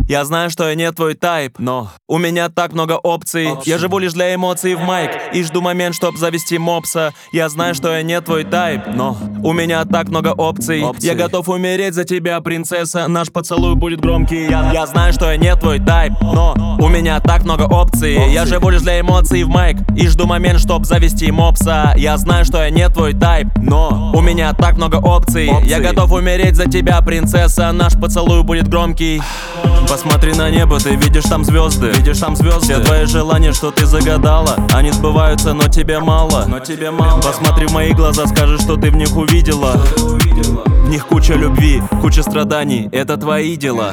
Я знаю, что я не твой тайп, но у меня так много опций. Я живу лишь для эмоций в майк и жду момент, чтоб завести мопса. Я знаю, что я не твой тайп, но у меня так много опций. Я готов умереть за тебя, принцесса. Наш поцелуй будет громкий. Я знаю, что я не твой тайп, но у меня так много опций. Я живу лишь для эмоций в майк и жду момент, чтоб завести мопса. Я знаю, что я не твой тайп, но у меня так много опций. Я готов умереть за тебя, принцесса. Наш поцелуй будет громкий. Посмотри на небо, ты видишь там звезды. Все твои желания, что ты загадала, они сбываются, но тебе мало. Посмотри в мои глаза, скажи, что ты в них увидела. В них куча любви, куча страданий, это твои дела.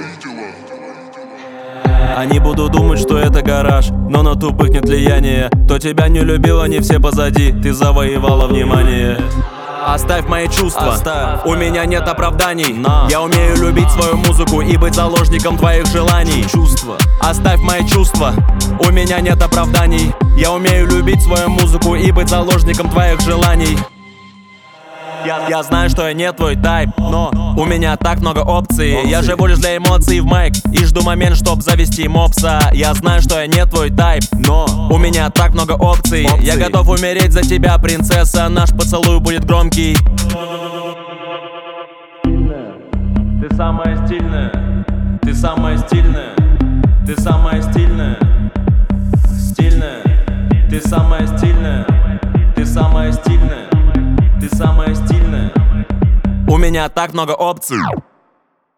Они будут думать, что это гараж, но на тупых нет влияния. Кто тебя не любил, они все позади, ты завоевала внимание. Оставь мои чувства, у меня нет оправданий. Я умею любить свою музыку и быть заложником твоих желаний. Оставь мои чувства, у меня нет оправданий. Я умею любить свою музыку и быть заложником твоих желаний. Я знаю, что я не твой тайп, но у меня так много опций. Я живу лишь для эмоций в майк и жду момент, чтоб завести мопса. Я знаю, что я не твой тайп, но у меня так много опций. Я готов умереть за тебя, принцесса. Наш поцелуй будет громкий. Ты самая стильная, ты самая стильная, ты самая стильная, стильная. Ты самая стильная, ты самая стильная, ты самая стильная. У меня так много опций.